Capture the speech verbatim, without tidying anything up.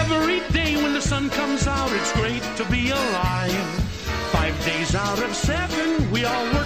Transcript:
Every day when the sun comes out, it's great to be alive. Five days out of seven, we all